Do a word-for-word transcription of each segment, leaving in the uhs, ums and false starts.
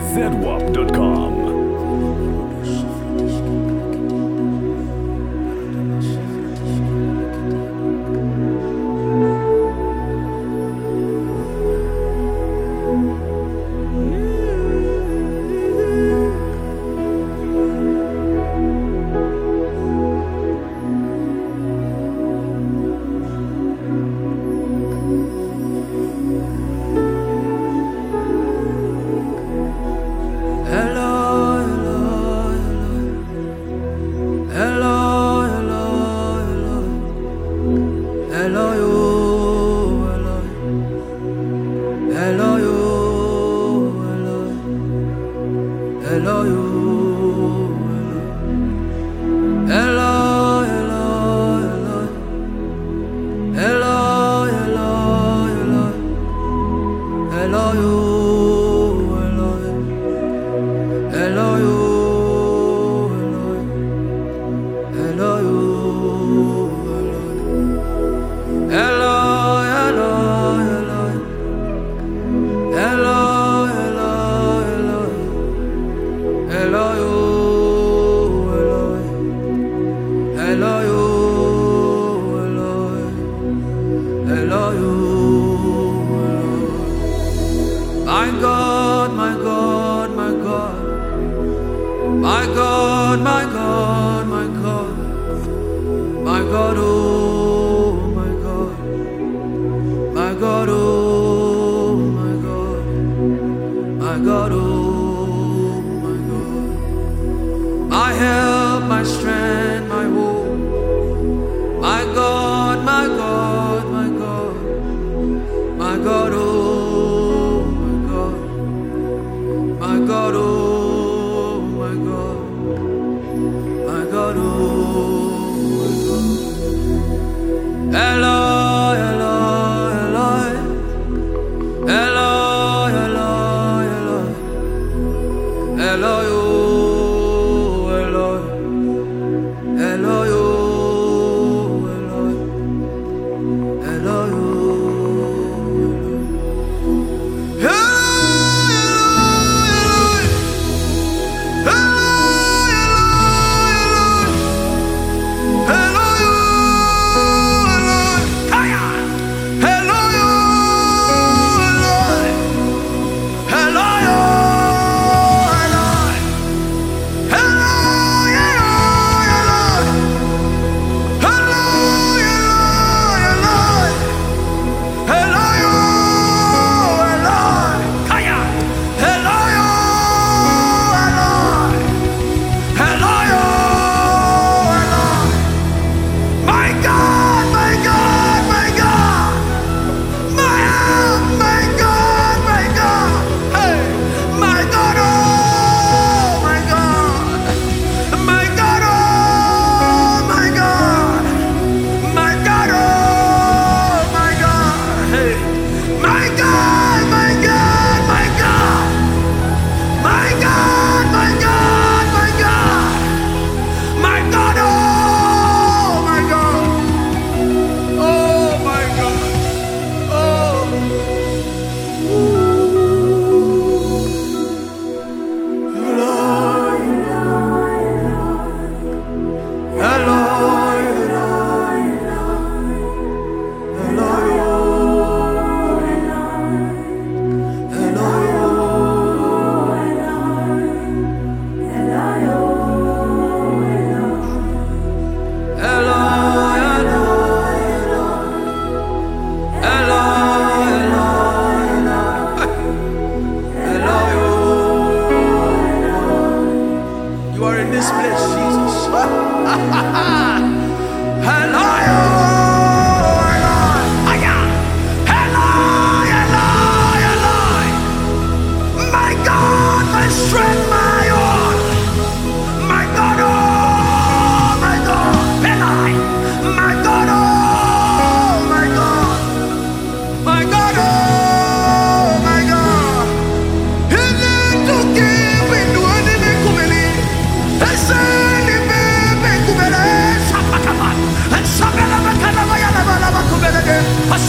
zedwap dot com.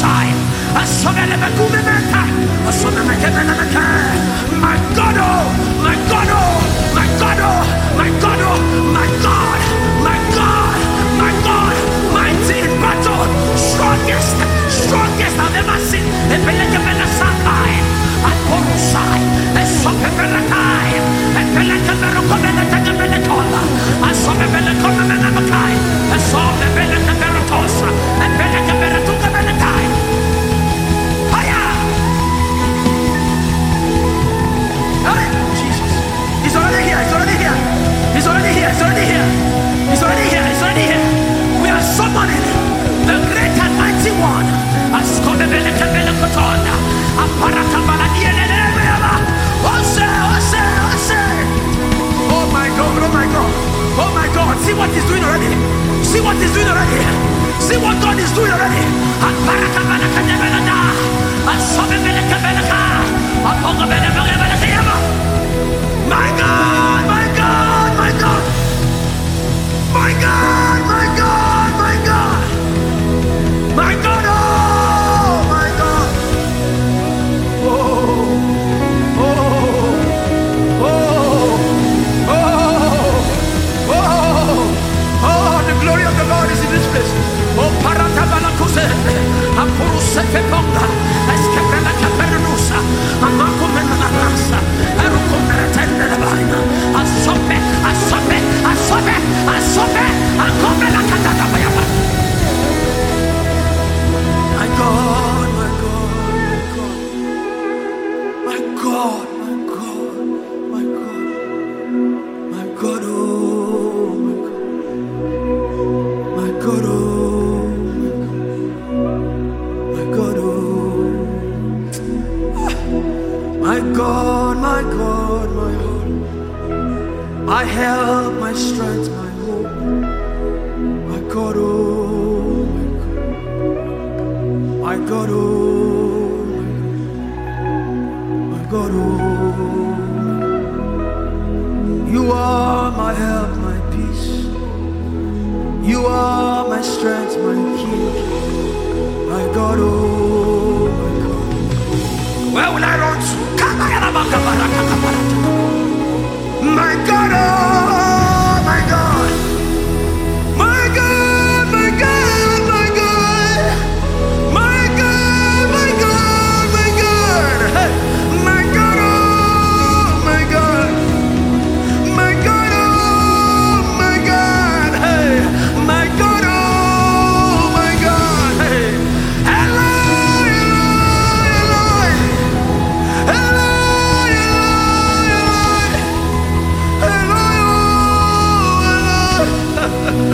My God, oh! you already. Aparakabalakadebelada. Asobebelekebeleka. Apogabelebelebelekeyama. My God, my God, my God. My God, my God, my God. My God, oh, my God. Oh, oh, oh, oh, oh, oh, the glory of the Lord is in this place. Oh, Paratabalakuse, Apurusefeponga, Escaprella Capernusa, Amacumenanasa, Erucumeratenda Lavina, Asope, Asope, Asope, Asope, Acomela Catatabayaba. My God, my God, my God, my God, my God, my God, oh, my God, oh, my God, oh, my God, my God, my God, my help, my strength, my hope, my God, oh, my God, oh, my God, oh, you are my help, my peace, you are my strength, my king, my God, oh, my God. Where will I run to? My God, oh, my God, my God, my God, my God. My God, my God, my God, hey, my God, oh, my God, my God, oh, my God, hey, my God, oh, my God, hey, Eloi, Eloi, Eloi, Eloi, Eloi, Eloi,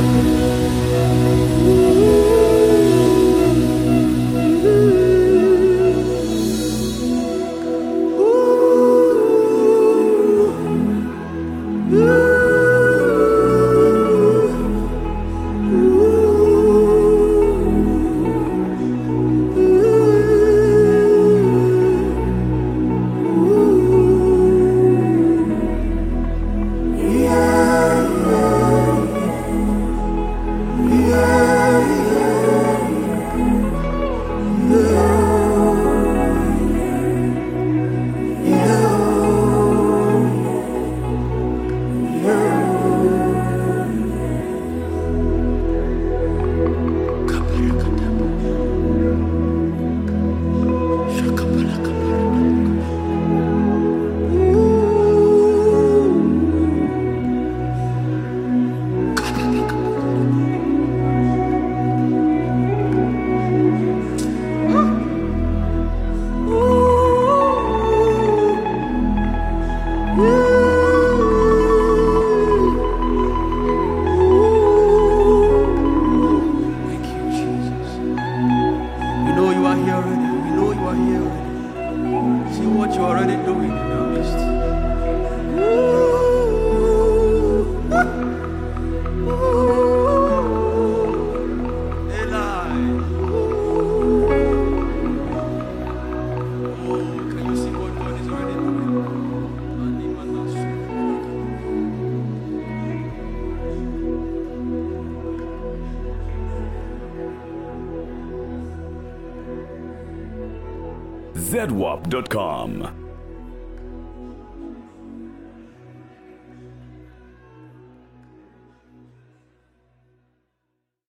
Z W A P dot com